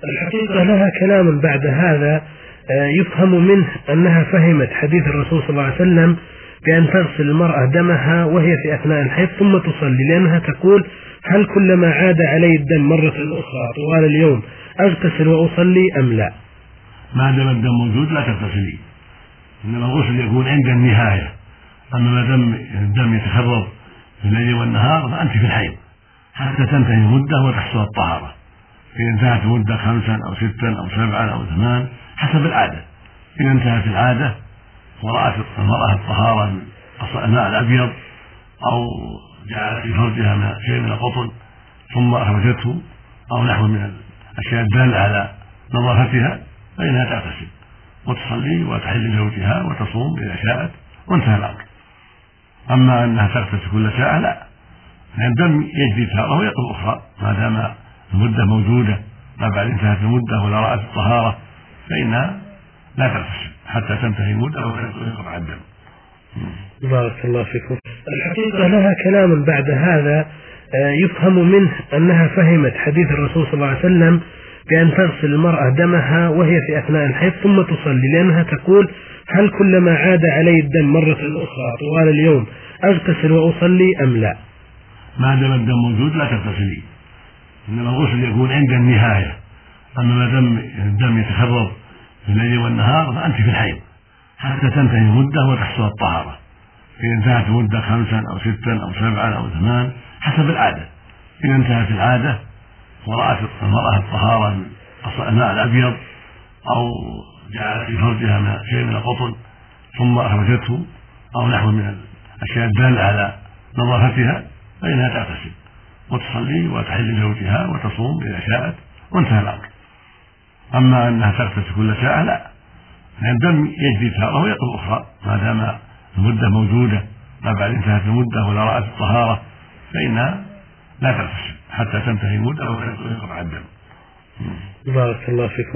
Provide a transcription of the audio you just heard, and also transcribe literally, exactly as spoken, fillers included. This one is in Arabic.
الحقيقة لها كلام بعد هذا يفهم منه أنها فهمت حديث الرسول صلى الله عليه وسلم بأن تغسل المرأة دمها وهي في أثناء الحيض ثم تصلي، لأنها تقول: هل كلما عاد علي الدم مرة أخرى طوال اليوم أغتسل وأصلي أم لا؟ ما دام الدم موجود لا تغتسلي، إنما الغسل يكون عند النهاية. أما ما دام الدم يتكرر في الليل والنهار فأنت في الحيض حتى تنتهي المدة وتحصل الطهارة. إذا انتهت المدة خمسا أو ستا أو سبعا أو ثمان حسب العادة. إذا انتهت العادة ورأت المرأة الطهارة من الماء الأبيض أو جعلت في فرجها من شيء من القطن ثم أخرجته أو نحو من الأشياء الدالة على نظافتها فإنها تغتسل وتصلي وتحل لزوجها وتصوم إذا شاءت وانتهى الأمر. أما أنها تغتسل كل ساعة لا، لأن الدم يجري تارة ويقضي أخرى ما دام المدة موجودة. ما بعد انتهت المدة ولا رأت الطهارة فإنها لا تغتسل حتى تنتهي المدة وينقطع الدم. بارك الله فيكم. الحقيقة لها كلام بعد هذا يفهم منه أنها فهمت حديث الرسول صلى الله عليه وسلم بأن تغسل المرأة دمها وهي في أثناء الحيض ثم تصلي، لأنها تقول: هل كلما عاد علي الدم مرة أخرى طوال اليوم أغتسل وأصلي أم لا؟ ما دام الدم موجود لا تغتسلي، إنما الغسل يكون عند النهاية. أما ما دام الدم يتكرر في الليل والنهار فأنت في الحيض حتى تنتهي المدة وتحصل الطهارة. إذا انتهت المدة خمسا أو ستا أو سبعا أو ثمان حسب العادة. إذا انتهت العادة ورأت المرأة الطهارة من الماء الأبيض أو جعلت في فرجها من شيء من القطن ثم أخرجته أو نحو من الأشياء الدالة على نظافتها فإنها تغتسل وتصلي وتحل لزوجها وتصوم إذا شاءت وانتهى الأمر. أما أنها تغتسل كل ساعة لا، لأن الدم يجري تارة ويقضي أخرى ما دام المدة موجودة. ما بعد انتهت المدة ولا رأت الطهارة فإنها لا تغتسل حتى تنتهي المدة وينقطع الدم. بارك الله فيكم.